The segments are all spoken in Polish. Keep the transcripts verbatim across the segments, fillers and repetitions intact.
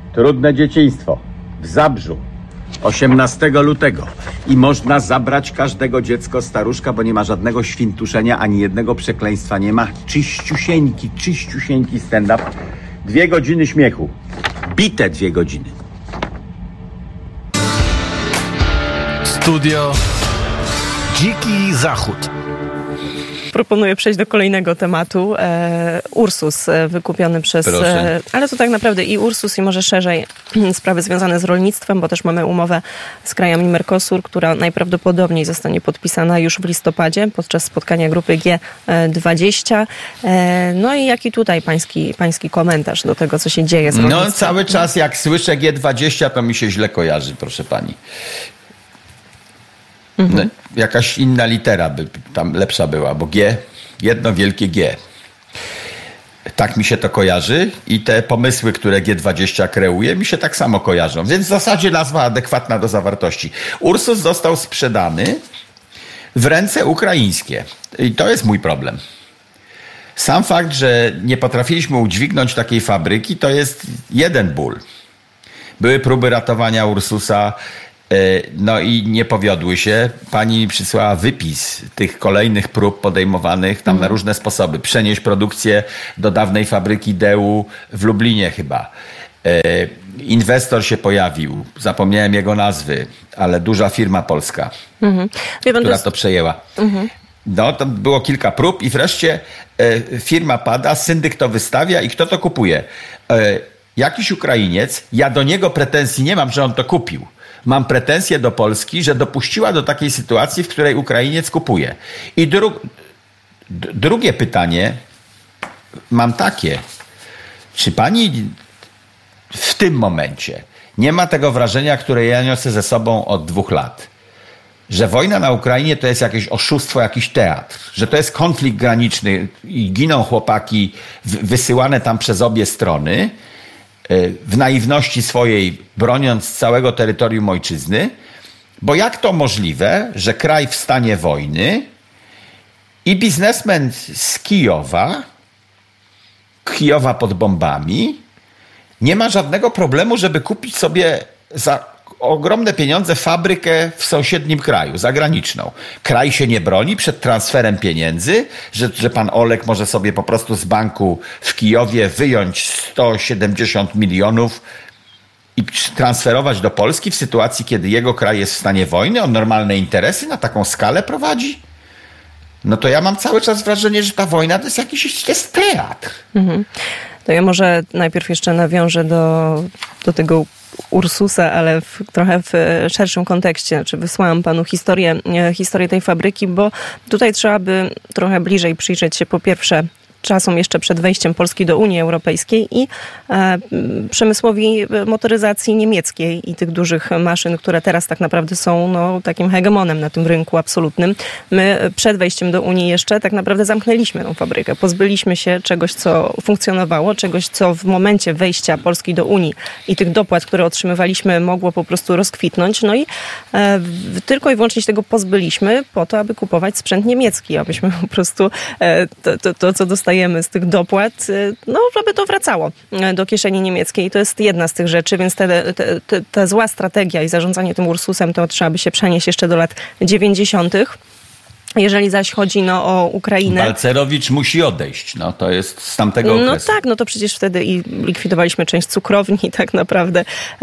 Trudne dzieciństwo w Zabrzu osiemnastego lutego i można zabrać każdego dziecko staruszka, bo nie ma żadnego świntuszenia, ani jednego przekleństwa nie ma. Czyściusieńki, czyściusieńki stand-up. Dwie godziny śmiechu. Bite dwie godziny. Studio Dziki Zachód. Proponuję przejść do kolejnego tematu. E, Ursus e, wykupiony przez... E, ale to tak naprawdę i Ursus, i może szerzej sprawy związane z rolnictwem, bo też mamy umowę z krajami Mercosur, która najprawdopodobniej zostanie podpisana już w listopadzie podczas spotkania grupy G dwadzieścia. E, no i jaki tutaj pański, pański komentarz do tego, co się dzieje z rolnictwem? No cały czas jak słyszę G dwadzieścia, to mi się źle kojarzy, proszę pani. No, jakaś inna litera by tam lepsza była, bo G, jedno wielkie G. Tak mi się to kojarzy i te pomysły, które G dwadzieścia kreuje, mi się tak samo kojarzą. Więc w zasadzie nazwa adekwatna do zawartości. Ursus został sprzedany w ręce ukraińskie. I to jest mój problem. Sam fakt, że nie potrafiliśmy udźwignąć takiej fabryki, to jest jeden ból. Były próby ratowania Ursusa, no i nie powiodły się. Pani przysłała wypis tych kolejnych prób podejmowanych tam mm. na różne sposoby. Przenieść produkcję do dawnej fabryki Deu w Lublinie chyba. E, inwestor się pojawił. Zapomniałem jego nazwy, ale duża firma polska, mm-hmm. która to przejęła. Mm-hmm. No, to było kilka prób i wreszcie e, firma pada, syndyk to wystawia i kto to kupuje? E, jakiś Ukrainiec. Ja do niego pretensji nie mam, że on to kupił. Mam pretensje do Polski, że dopuściła do takiej sytuacji, w której Ukrainiec kupuje. I dru- d- drugie pytanie mam takie. Czy pani w tym momencie nie ma tego wrażenia, które ja niosę ze sobą od dwóch lat, że wojna na Ukrainie to jest jakieś oszustwo, jakiś teatr, że to jest konflikt graniczny i giną chłopaki w- wysyłane tam przez obie strony, w naiwności swojej broniąc całego terytorium ojczyzny, bo jak to możliwe, że kraj w stanie wojny i biznesmen z Kijowa, Kijowa pod bombami, nie ma żadnego problemu, żeby kupić sobie za ogromne pieniądze fabrykę w sąsiednim kraju, zagraniczną. Kraj się nie broni przed transferem pieniędzy, że, że pan Olek może sobie po prostu z banku w Kijowie wyjąć sto siedemdziesiąt milionów i transferować do Polski w sytuacji, kiedy jego kraj jest w stanie wojny, on normalne interesy na taką skalę prowadzi. No to ja mam cały czas wrażenie, że ta wojna to jest jakiś to jest teatr. Mhm. To ja może najpierw jeszcze nawiążę do, do tego Ursusa, ale w, trochę w szerszym kontekście. Znaczy wysłałam panu historię, historię tej fabryki, bo tutaj trzeba by trochę bliżej przyjrzeć się po pierwsze czasom jeszcze przed wejściem Polski do Unii Europejskiej i e, przemysłowi motoryzacji niemieckiej i tych dużych maszyn, które teraz tak naprawdę są no, takim hegemonem na tym rynku absolutnym. My przed wejściem do Unii jeszcze tak naprawdę zamknęliśmy tą fabrykę. Pozbyliśmy się czegoś, co funkcjonowało, czegoś, co w momencie wejścia Polski do Unii i tych dopłat, które otrzymywaliśmy, mogło po prostu rozkwitnąć. No i e, tylko i wyłącznie się tego pozbyliśmy po to, aby kupować sprzęt niemiecki, abyśmy po prostu e, to, to, to, co dostaliśmy z tych dopłat, no żeby to wracało do kieszeni niemieckiej. To jest jedna z tych rzeczy, więc te, te, te, ta zła strategia i zarządzanie tym Ursusem, to trzeba by się przenieść jeszcze do lat dziewięćdziesiątych. Jeżeli zaś chodzi no, o Ukrainę... Balcerowicz musi odejść. No, to jest z tamtego okresu. No tak, no to przecież wtedy i likwidowaliśmy część cukrowni tak naprawdę.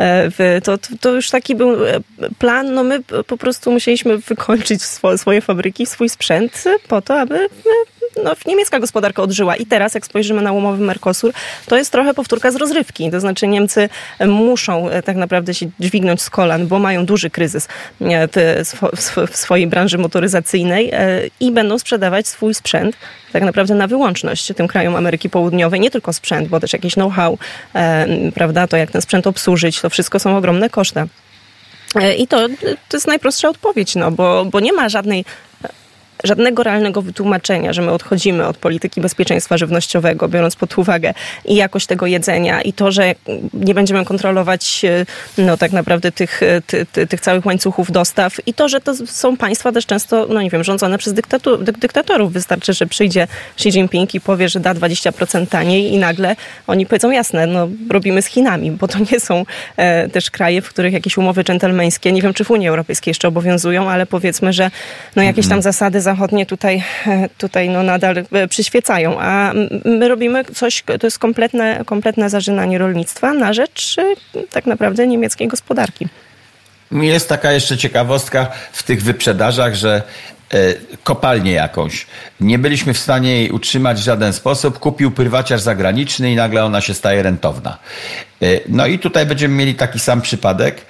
To, to już taki był plan. No my po prostu musieliśmy wykończyć swo, swoje fabryki, swój sprzęt po to, aby no, niemiecka gospodarka odżyła. I teraz, jak spojrzymy na umowę Mercosur, to jest trochę powtórka z rozrywki. To znaczy Niemcy muszą tak naprawdę się dźwignąć z kolan, bo mają duży kryzys w, w, w swojej branży motoryzacyjnej i będą sprzedawać swój sprzęt tak naprawdę na wyłączność tym krajom Ameryki Południowej. Nie tylko sprzęt, bo też jakieś know-how, prawda, to jak ten sprzęt obsłużyć, to wszystko są ogromne koszty. I to, to jest najprostsza odpowiedź, no, bo, bo nie ma żadnej żadnego realnego wytłumaczenia, że my odchodzimy od polityki bezpieczeństwa żywnościowego, biorąc pod uwagę i jakość tego jedzenia i to, że nie będziemy kontrolować no tak naprawdę tych, ty, ty, tych całych łańcuchów dostaw i to, że to są państwa też często, no nie wiem, rządzone przez dyktatu, dy, dyktatorów. Wystarczy, że przyjdzie Xi Jinping i powie, że da dwadzieścia procent taniej i nagle oni powiedzą jasne, no robimy z Chinami, bo to nie są e, też kraje, w których jakieś umowy dżentelmeńskie, nie wiem, czy w Unii Europejskiej jeszcze obowiązują, ale powiedzmy, że no jakieś tam zasady zachodnie tutaj, e, tutaj no nadal e, przyświecają, a my robimy coś, to jest kompletne, kompletne zarzynanie rolnictwa na rzecz e, tak naprawdę niemieckiej gospodarki. Jest taka jeszcze ciekawostka w tych wyprzedażach, że kopalnię jakąś. Nie byliśmy w stanie jej utrzymać w żaden sposób. Kupił prywaciarz zagraniczny i nagle ona się staje rentowna. No i tutaj będziemy mieli taki sam przypadek.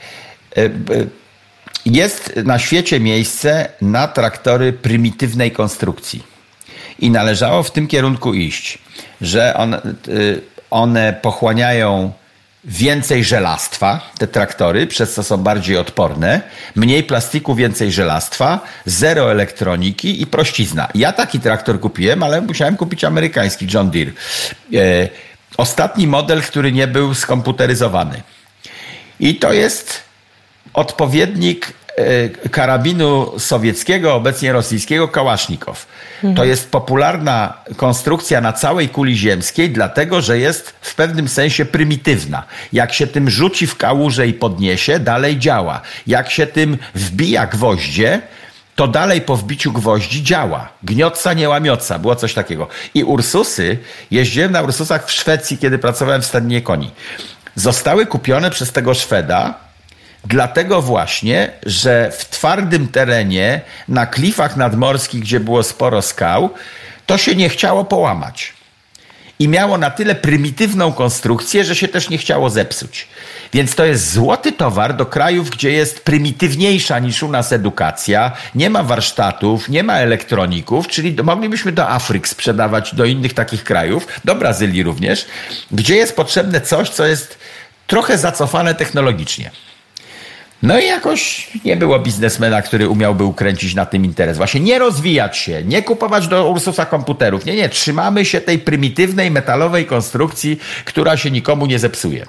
Jest na świecie miejsce na traktory prymitywnej konstrukcji. I należało w tym kierunku iść, że one, one pochłaniają więcej żelastwa, te traktory, przez co są bardziej odporne, mniej plastiku, więcej żelastwa, zero elektroniki i prościzna. Ja taki traktor kupiłem, ale musiałem kupić amerykański John Deere. E, ostatni model, który nie był skomputeryzowany. I to jest odpowiednik karabinu sowieckiego, obecnie rosyjskiego, Kałasznikow. To jest popularna konstrukcja na całej kuli ziemskiej, dlatego że jest w pewnym sensie prymitywna. Jak się tym rzuci w kałużę i podniesie, dalej działa. Jak się tym wbija gwoździe, to dalej po wbiciu gwoździ działa. Gniotca, nie łamioca. Było coś takiego. I Ursusy, jeździłem na Ursusach w Szwecji, kiedy pracowałem w stadnie koni. Zostały kupione przez tego Szweda, dlatego właśnie, że w twardym terenie, na klifach nadmorskich, gdzie było sporo skał, to się nie chciało połamać. I miało na tyle prymitywną konstrukcję, że się też nie chciało zepsuć. Więc to jest złoty towar do krajów, gdzie jest prymitywniejsza niż u nas edukacja, nie ma warsztatów, nie ma elektroników, czyli do, moglibyśmy do Afryki sprzedawać, do innych takich krajów, do Brazylii również, gdzie jest potrzebne coś, co jest trochę zacofane technologicznie. No i jakoś nie było biznesmena, który umiałby ukręcić na tym interes. Właśnie nie rozwijać się, nie kupować do Ursusa komputerów. Nie, nie, trzymamy się tej prymitywnej, metalowej konstrukcji, która się nikomu nie zepsuje.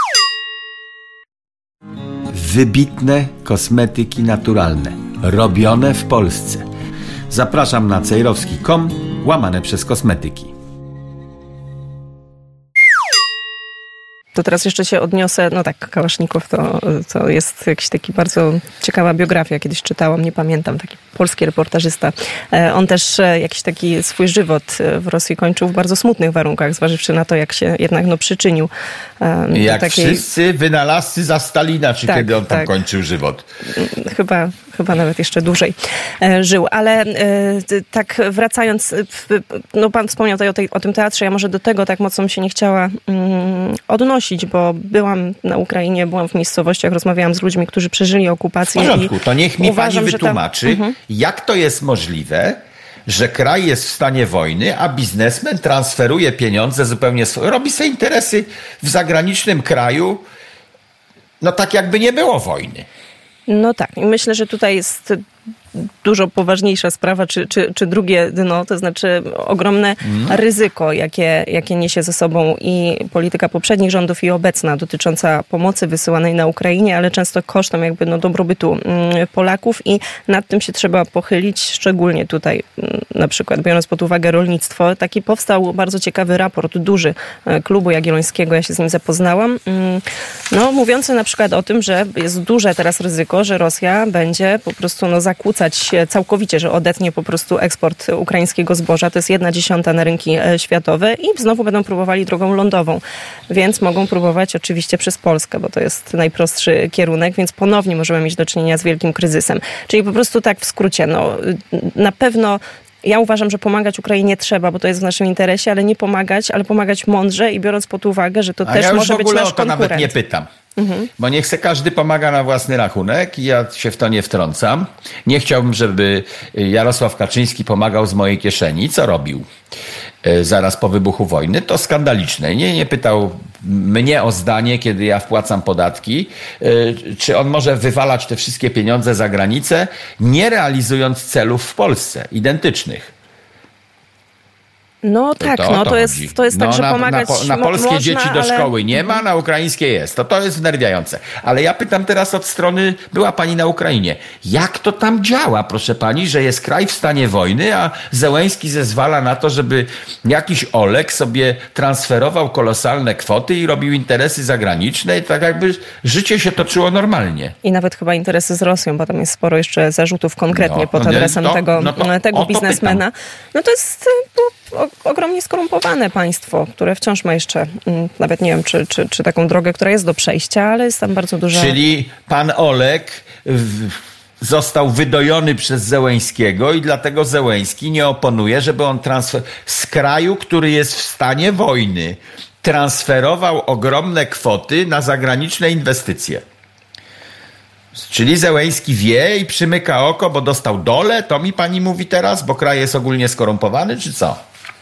Wybitne kosmetyki naturalne, robione w Polsce. Zapraszam na cejrowski kropka com, łamane przez kosmetyki. To teraz jeszcze się odniosę, no tak, Kałasznikow to, to jest jakiś taki bardzo ciekawa biografia, kiedyś czytałam, nie pamiętam, taki polski reportażysta. On też jakiś taki swój żywot w Rosji kończył w bardzo smutnych warunkach, zważywszy na to, jak się jednak no, przyczynił. Jak takiej... wszyscy wynalazcy za Stalina, czy tak, kiedy on tam tak. kończył żywot. Chyba, chyba nawet jeszcze dłużej żył, ale tak wracając, no pan wspomniał tutaj o, tej, o tym teatrze, ja może do tego tak mocno bym się nie chciała um, odnosić, bo byłam na Ukrainie, byłam w miejscowościach, rozmawiałam z ludźmi, którzy przeżyli okupację. W porządku, to niech mi uważam, pani wytłumaczy, tam... uh-huh. jak to jest możliwe, że kraj jest w stanie wojny, a biznesmen transferuje pieniądze zupełnie swoje, robi sobie interesy w zagranicznym kraju, no tak jakby nie było wojny. No tak, i myślę, że tutaj jest dużo poważniejsza sprawa, czy, czy, czy drugie dno, to znaczy ogromne mm. ryzyko, jakie, jakie niesie ze sobą i polityka poprzednich rządów i obecna dotycząca pomocy wysyłanej na Ukrainie, ale często kosztem jakby no dobrobytu Polaków i nad tym się trzeba pochylić, szczególnie tutaj na przykład biorąc pod uwagę rolnictwo. Taki powstał bardzo ciekawy raport, duży, Klubu Jagiellońskiego, ja się z nim zapoznałam, no mówiący na przykład o tym, że jest duże teraz ryzyko, że Rosja będzie po prostu no zakłócać całkowicie, że odetnie po prostu eksport ukraińskiego zboża. To jest jedna dziesiąta na rynki światowe i znowu będą próbowali drogą lądową. Więc mogą próbować oczywiście przez Polskę, bo to jest najprostszy kierunek, więc ponownie możemy mieć do czynienia z wielkim kryzysem. Czyli po prostu tak w skrócie, no na pewno ja uważam, że pomagać Ukrainie trzeba, bo to jest w naszym interesie, ale nie pomagać, ale pomagać mądrze i biorąc pod uwagę, że to A też ja może być nasz konkurent. Ja już w ogóle o to nawet nie pytam. Mhm. Bo niech se każdy pomaga na własny rachunek i ja się w to nie wtrącam. Nie chciałbym, żeby Jarosław Kaczyński pomagał z mojej kieszeni. Co robił zaraz po wybuchu wojny? To skandaliczne. Nie, nie pytał mnie o zdanie, kiedy ja wpłacam podatki, czy on może wywalać te wszystkie pieniądze za granicę, nie realizując celów w Polsce, identycznych. No tak, to, no to to jest, to jest no, tak, że na, pomagać na, na mo- polskie można, dzieci do ale... szkoły nie ma, na ukraińskie jest. To to jest wnerwiające. Ale ja pytam teraz od strony, była pani na Ukrainie. Jak to tam działa, proszę pani, że jest kraj w stanie wojny, a Zełenski zezwala na to, żeby jakiś Olek sobie transferował kolosalne kwoty i robił interesy zagraniczne i tak jakby życie się toczyło normalnie. I nawet chyba interesy z Rosją, bo tam jest sporo jeszcze zarzutów konkretnie No, pod no, adresem to- tego, no to tego o to biznesmena. No to jest no, o, ogromnie skorumpowane państwo, które wciąż ma jeszcze, mm, nawet nie wiem, czy, czy, czy taką drogę, która jest do przejścia, ale jest tam bardzo dużo... Czyli pan Olek w, został wydojony przez Zełenskiego i dlatego Zełenski nie oponuje, żeby on transfer z kraju, który jest w stanie wojny, transferował ogromne kwoty na zagraniczne inwestycje. Czyli Zełenski wie i przymyka oko, bo dostał dole, to mi pani mówi teraz, bo kraj jest ogólnie skorumpowany, czy co?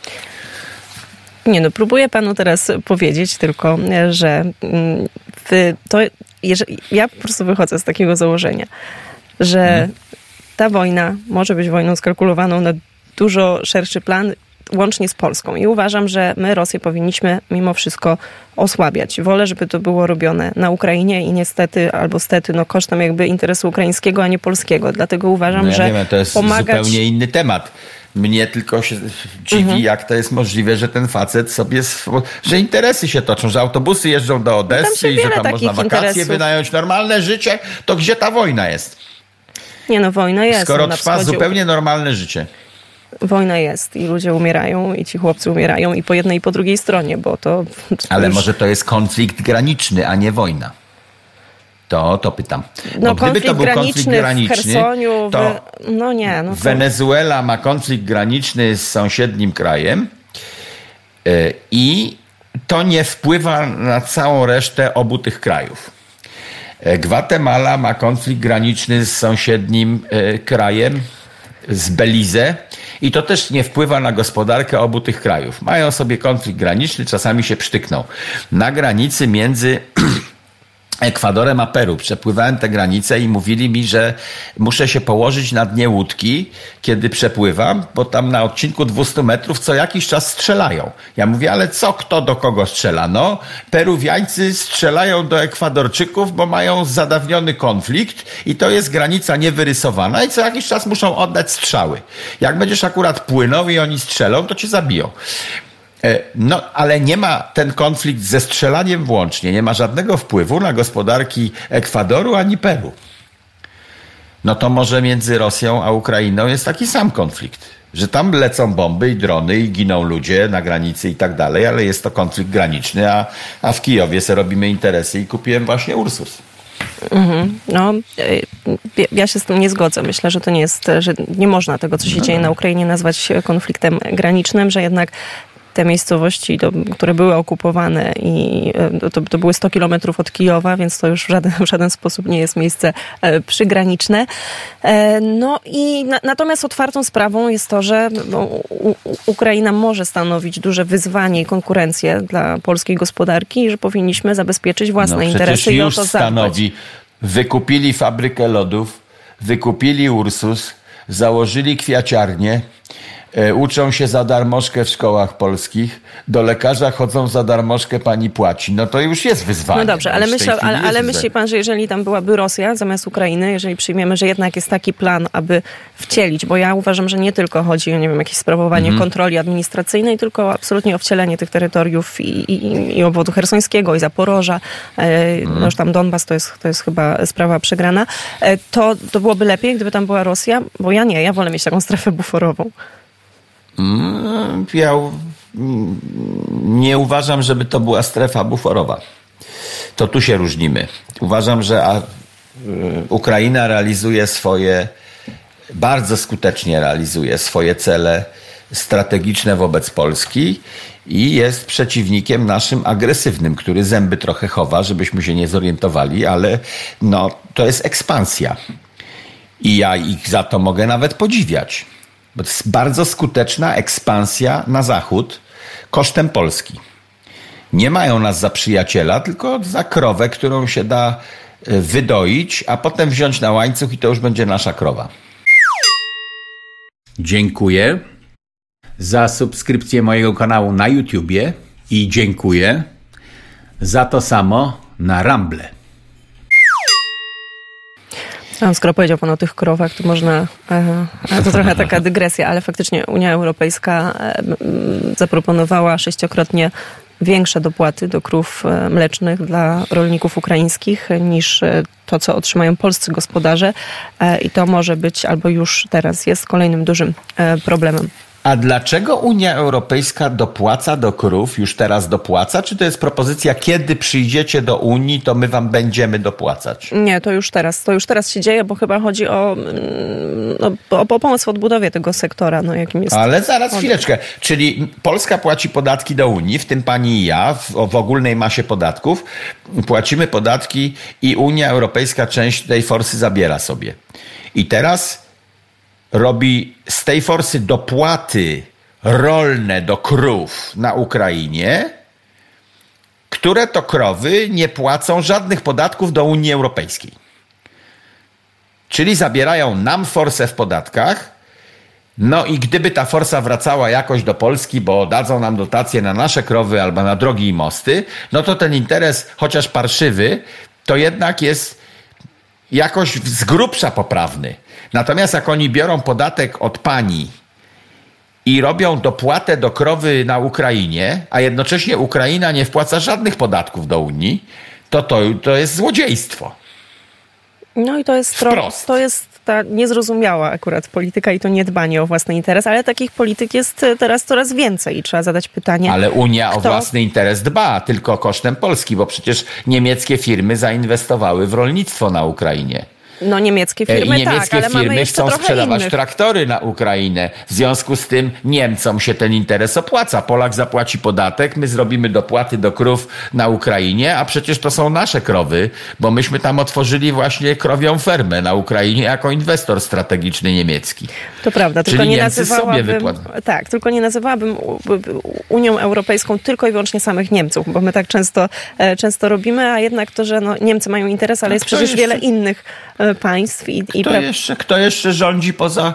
Nie no, próbuję panu teraz powiedzieć tylko, że mm, w, to, jeżeli, ja po prostu wychodzę z takiego założenia, że hmm. ta wojna może być wojną skalkulowaną na dużo szerszy plan, łącznie z Polską. I uważam, że my Rosję powinniśmy mimo wszystko osłabiać. Wolę, żeby to było robione na Ukrainie i niestety, albo stety, no kosztem jakby interesu ukraińskiego, a nie polskiego. Dlatego uważam, No ja że wiem, to jest pomagać... zupełnie inny temat. Mnie tylko się dziwi, mhm. jak to jest możliwe, że ten facet sobie, sw- że interesy się toczą, że autobusy jeżdżą do Odessy i że tam można wakacje interesów. wynająć, normalne życie, to gdzie ta wojna jest? Nie no, wojna jest. Skoro na trwa wschodzie... zupełnie normalne życie. Wojna jest i ludzie umierają i ci chłopcy umierają i po jednej i po drugiej stronie, bo to... Ale już... może to jest konflikt graniczny, a nie wojna. To, to pytam. No Bo gdyby to był konflikt graniczny, w Chersoniu, to w... no nie, no to... Wenezuela ma konflikt graniczny z sąsiednim krajem yy, i to nie wpływa na całą resztę obu tych krajów. Yy, Gwatemala ma konflikt graniczny z sąsiednim yy, krajem, z Belize i to też nie wpływa na gospodarkę obu tych krajów. Mają sobie konflikt graniczny, czasami się przytykną. Na granicy między Ekwadorem a Peru przepływałem tę granicę i mówili mi, że muszę się położyć na dnie łódki, kiedy przepływam, bo tam na odcinku dwieście metrów co jakiś czas strzelają. Ja mówię, ale co, kto do kogo strzela? No, Peruwiańcy strzelają do Ekwadorczyków, bo mają zadawniony konflikt i to jest granica niewyrysowana i co jakiś czas muszą oddać strzały. Jak będziesz akurat płynął i oni strzelą, to cię zabiją. No, ale nie ma ten konflikt ze strzelaniem włącznie, nie ma żadnego wpływu na gospodarki Ekwadoru ani Peru. No to może między Rosją a Ukrainą jest taki sam konflikt, że tam lecą bomby i drony i giną ludzie na granicy i tak dalej, ale jest to konflikt graniczny, a, a w Kijowie se robimy interesy i kupiłem właśnie Ursus. Mhm. No, ja się z tym nie zgodzę. Myślę, że to nie jest, że nie można tego, co się dzieje na Ukrainie, nazwać konfliktem granicznym, że jednak te miejscowości, to, które były okupowane i to, to były sto kilometrów od Kijowa, więc to już w żaden, w żaden sposób nie jest miejsce e, przygraniczne. E, no i na, natomiast otwartą sprawą jest to, że no, u, Ukraina może stanowić duże wyzwanie i konkurencję dla polskiej gospodarki i że powinniśmy zabezpieczyć własne no, interesy i o już to stanowi. zadbać. Wykupili fabrykę lodów, wykupili Ursus, założyli kwiaciarnię, uczą się za darmożkę w szkołach polskich, do lekarza chodzą za darmożkę, pani płaci. No to już jest wyzwanie. No dobrze, ale, myślę, ale, ale myśli pan, że jeżeli tam byłaby Rosja zamiast Ukrainy, jeżeli przyjmiemy, że jednak jest taki plan, aby wcielić, bo ja uważam, że nie tylko chodzi o, nie wiem, jakieś sprawowanie mm. kontroli administracyjnej, tylko absolutnie o wcielenie tych terytoriów i, i, i obwodu chersońskiego, i Zaporoża, mm. no już tam Donbas to jest, to jest chyba sprawa przegrana, to, to byłoby lepiej, gdyby tam była Rosja, bo ja nie, ja wolę mieć taką strefę buforową. Ja nie uważam, żeby to była strefa buforowa. To tu się różnimy. Uważam, że Ukraina realizuje swoje, bardzo skutecznie realizuje swoje cele strategiczne wobec Polski i jest przeciwnikiem naszym agresywnym, który zęby trochę chowa, żebyśmy się nie zorientowali, ale no, to jest ekspansja. I ja ich za to mogę nawet podziwiać. Bo to jest bardzo skuteczna ekspansja na zachód kosztem Polski. Nie mają nas za przyjaciela, tylko za krowę, którą się da wydoić, a potem wziąć na łańcuch i to już będzie nasza krowa. Dziękuję za subskrypcję mojego kanału na YouTubie i dziękuję za to samo na Rumble. A skoro powiedział pan o tych krowach, to można, e, to trochę taka dygresja, ale faktycznie Unia Europejska e, zaproponowała sześciokrotnie większe dopłaty do krów mlecznych dla rolników ukraińskich niż to, co otrzymają polscy gospodarze i to może być, albo już teraz jest, kolejnym dużym problemem. A dlaczego Unia Europejska dopłaca do krów, już teraz dopłaca? Czy to jest propozycja, kiedy przyjdziecie do Unii, to my wam będziemy dopłacać? Nie, to już teraz. To już teraz się dzieje, bo chyba chodzi o, no, o, o pomoc w odbudowie tego sektora. No, jakim jest. Ale zaraz chwileczkę. Czyli Polska płaci podatki do Unii, w tym pani i ja, w, w ogólnej masie podatków. Płacimy podatki i Unia Europejska część tej forsy zabiera sobie. I teraz robi z tej forsy dopłaty rolne do krów na Ukrainie, które to krowy nie płacą żadnych podatków do Unii Europejskiej. Czyli zabierają nam forsę w podatkach, no i gdyby ta forsa wracała jakoś do Polski, bo dadzą nam dotacje na nasze krowy albo na drogi i mosty, no to ten interes, chociaż parszywy, to jednak jest jakoś z grubsza poprawny. Natomiast jak oni biorą podatek od pani i robią dopłatę do krowy na Ukrainie, a jednocześnie Ukraina nie wpłaca żadnych podatków do Unii, to to, to jest złodziejstwo. No i to jest, tro, to jest ta niezrozumiała akurat polityka i to niedbanie o własny interes, ale takich polityk jest teraz coraz więcej i trzeba zadać pytanie. Ale Unia kto? o własny interes dba, tylko kosztem Polski, bo przecież niemieckie firmy zainwestowały w rolnictwo na Ukrainie. No niemieckie firmy, I niemieckie tak, ale firmy mamy jeszcze chcą sprzedawać innych. traktory na Ukrainę. W związku z tym Niemcom się ten interes opłaca. Polak zapłaci podatek, my zrobimy dopłaty do krów na Ukrainie, a przecież to są nasze krowy, bo myśmy tam otworzyli właśnie krowią fermę na Ukrainie jako inwestor strategiczny niemiecki. To prawda, tylko Czyli nie Niemcy nazywałabym, sobie wypłacają. tak, tylko nie nazywałabym Unią Europejską tylko i wyłącznie samych Niemców, bo my tak często, często robimy, a jednak to, że no, Niemcy mają interes, ale jest przecież jeszcze? wiele innych państw. I, i Kto, pra... jeszcze, kto jeszcze rządzi poza,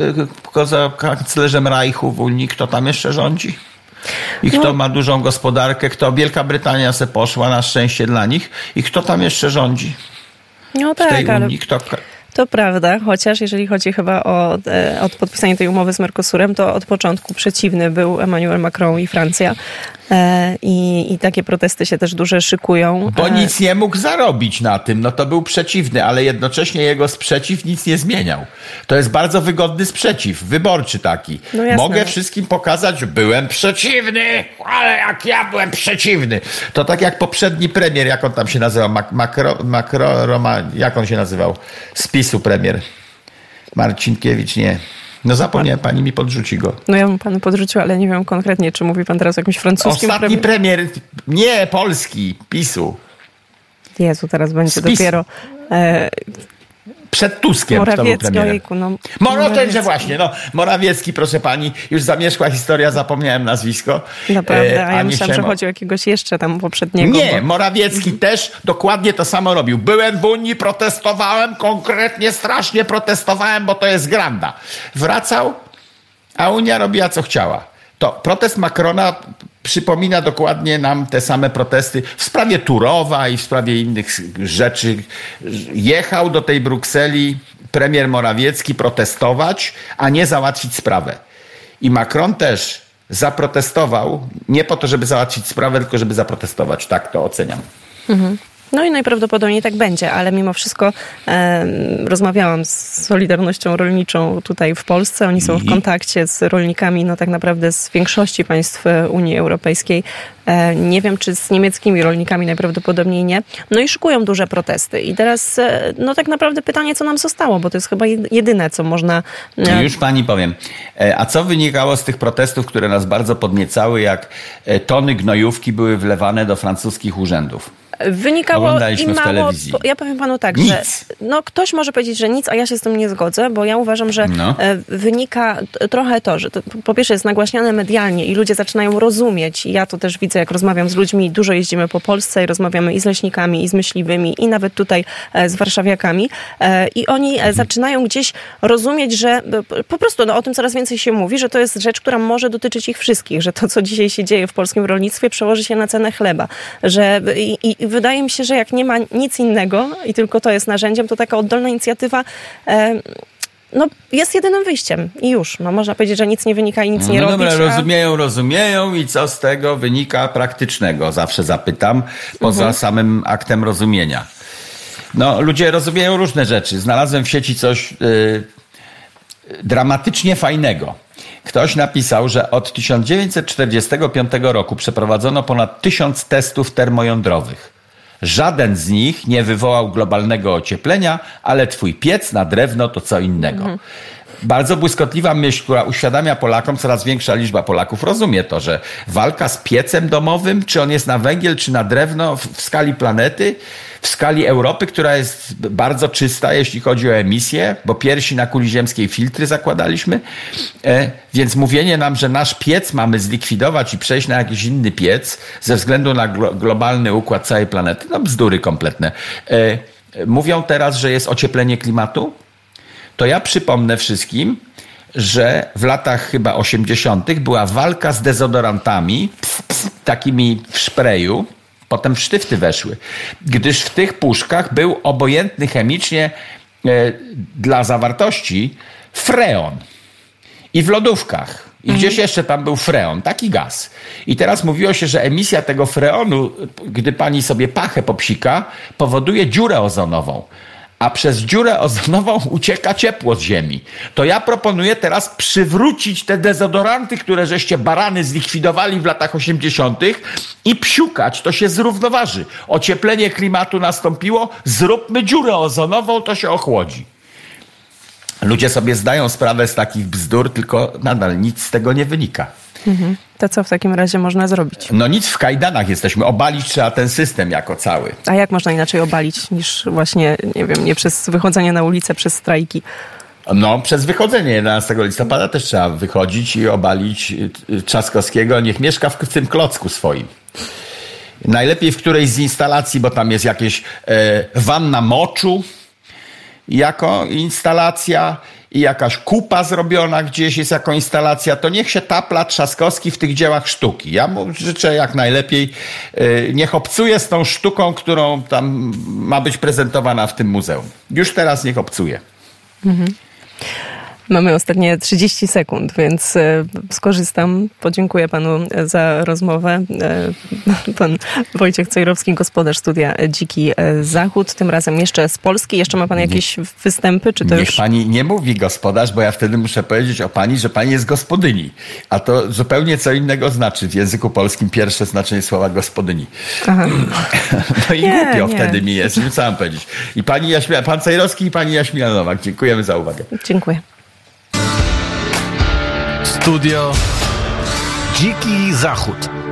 poza kanclerzem Reichu w Unii? Kto tam jeszcze rządzi? I kto No. ma dużą gospodarkę? Kto? Wielka Brytania se poszła, na szczęście dla nich. I kto tam jeszcze rządzi No w tej tak, ale Unii? Kto... to prawda, chociaż jeżeli chodzi chyba o e, od podpisania tej umowy z Mercosurem, to od początku przeciwny był Emmanuel Macron i Francja. E, i, I takie protesty się też duże szykują. Bo E, nic nie mógł zarobić na tym, no to był przeciwny, ale jednocześnie jego sprzeciw nic nie zmieniał. To jest bardzo wygodny sprzeciw, wyborczy taki. No jasne. Mogę wszystkim pokazać, że byłem przeciwny, ale jak ja byłem przeciwny. To tak jak poprzedni premier, jak on tam się nazywał, Mac- Macro, Macro, Roma, jak on się nazywał? Z PiSu premier. Marcinkiewicz, nie. No zapomniałem, pani mi podrzuci go. No ja bym panu podrzucił, ale nie wiem konkretnie, czy mówi pan teraz o jakimś francuskim Ostatni premier... premier, nie Polski, PiSu. Jezu, teraz będzie Spis. dopiero e, Przed Tuskiem, kto był Morawiecki, premierem. ojejku, no. Moro tenże właśnie, no Morawiecki, proszę pani, już zamierzchła historia, zapomniałem nazwisko. Naprawdę, a ja nie myślałam, że chciałem o- chodzi o jakiegoś jeszcze tam poprzedniego. Nie, bo... Morawiecki też dokładnie to samo robił. Byłem w Unii, protestowałem, konkretnie strasznie protestowałem, bo to jest granda. Wracał, a Unia robiła co chciała. To protest Macrona przypomina dokładnie nam te same protesty w sprawie Turowa i w sprawie innych rzeczy. Jechał do tej Brukseli premier Morawiecki protestować, a nie załatwić sprawę. I Macron też zaprotestował, nie po to, żeby załatwić sprawę, tylko żeby zaprotestować. Tak to oceniam. Mhm. No i najprawdopodobniej tak będzie, ale mimo wszystko e, rozmawiałam z Solidarnością Rolniczą tutaj w Polsce. Oni są w kontakcie z rolnikami, no tak naprawdę z większości państw Unii Europejskiej. E, nie wiem, czy z niemieckimi rolnikami najprawdopodobniej nie. No i szykują duże protesty. I teraz, e, no tak naprawdę pytanie, co nam zostało, bo to jest chyba jedyne, co można... E... Już pani powiem. A co wynikało z tych protestów, które nas bardzo podniecały, jak tony gnojówki były wlewane do francuskich urzędów? Wynikało Oglądaliśmy i w mało, telewizji. ja powiem panu tak, Nic. że no, ktoś może powiedzieć, że nic, a ja się z tym nie zgodzę, bo ja uważam, że No. wynika trochę to, że to, po pierwsze jest nagłaśniane medialnie i ludzie zaczynają rozumieć. I ja to też widzę, jak rozmawiam z ludźmi, dużo jeździmy po Polsce i rozmawiamy i z leśnikami, i z myśliwymi, i nawet tutaj z warszawiakami. I oni zaczynają gdzieś rozumieć, że po prostu no, o tym coraz więcej się mówi, że to jest rzecz, która może dotyczyć ich wszystkich, że to, co dzisiaj się dzieje w polskim rolnictwie, przełoży się na cenę chleba. Że, i, i wydaje mi się, że jak nie ma nic innego i tylko to jest narzędziem, to taka oddolna inicjatywa e, no, jest jedynym wyjściem i już. No, można powiedzieć, że nic nie wynika i nic No nie dobra, robić. rozumieją, a... rozumieją i co z tego wynika praktycznego? Zawsze zapytam, poza mhm. samym aktem rozumienia. No, ludzie rozumieją różne rzeczy. Znalazłem w sieci coś yy, dramatycznie fajnego. Ktoś napisał, że od tysiąc dziewięćset czterdziestego piątego roku przeprowadzono ponad tysiąc testów termojądrowych. Żaden z nich nie wywołał globalnego ocieplenia, ale twój piec na drewno to co innego. Mhm. Bardzo błyskotliwa myśl, która uświadamia Polakom, coraz większa liczba Polaków rozumie to, że walka z piecem domowym, czy on jest na węgiel, czy na drewno w, w skali planety, w skali Europy, która jest bardzo czysta, jeśli chodzi o emisję, bo piersi na kuli ziemskiej filtry zakładaliśmy, e, więc mówienie nam, że nasz piec mamy zlikwidować i przejść na jakiś inny piec ze względu na glo- globalny układ całej planety, no bzdury kompletne. E, mówią teraz, że jest ocieplenie klimatu. To ja przypomnę wszystkim, że w latach chyba osiemdziesiątych była walka z dezodorantami, ps, ps, takimi w szpreju, potem w sztyfty weszły, gdyż w tych puszkach był obojętny chemicznie e, dla zawartości freon. I w lodówkach. I mhm. gdzieś jeszcze tam był freon, taki gaz. I teraz mówiło się, że emisja tego freonu, gdy pani sobie pachę popsika, powoduje dziurę ozonową. A przez dziurę ozonową ucieka ciepło z ziemi. To ja proponuję teraz przywrócić te dezodoranty, które żeście barany zlikwidowali w latach osiemdziesiątych i psiukać, to się zrównoważy. Ocieplenie klimatu nastąpiło, zróbmy dziurę ozonową, to się ochłodzi. Ludzie sobie zdają sprawę z takich bzdur, tylko nadal nic z tego nie wynika. Mhm. To co w takim razie można zrobić? No nic, w kajdanach jesteśmy. Obalić trzeba ten system jako cały. A jak można inaczej obalić niż właśnie, nie wiem, nie przez wychodzenie na ulicę, przez strajki? No, przez wychodzenie jedenastego listopada też trzeba wychodzić i obalić Trzaskowskiego. Niech mieszka w tym klocku swoim. Najlepiej w którejś z instalacji, bo tam jest jakieś e, wanna moczu jako instalacja i jakaś kupa zrobiona gdzieś jest jako instalacja, to niech się tapla Trzaskowski w tych dziełach sztuki. Ja mu życzę jak najlepiej. Yy, niech obcuje z tą sztuką, którą tam ma być prezentowana w tym muzeum. Już teraz niech obcuje. Mhm. Mamy ostatnie trzydzieści sekund, więc skorzystam. Podziękuję panu za rozmowę. Pan Wojciech Cejrowski, gospodarz studia Dziki Zachód, tym razem jeszcze z Polski. Jeszcze ma pan jakieś występy? Czy to Niech już... pani nie mówi gospodarz, bo ja wtedy muszę powiedzieć o pani, że pani jest gospodyni. A to zupełnie co innego znaczy w języku polskim pierwsze znaczenie słowa gospodyni. Aha. No i nie, głupio nie. wtedy mi jest, co mam powiedzieć. I pani Jaśmia, pan Cejrowski i pani Jaśmina Nowak. Dziękujemy za uwagę. Dziękuję. Studio Dziki Zachód.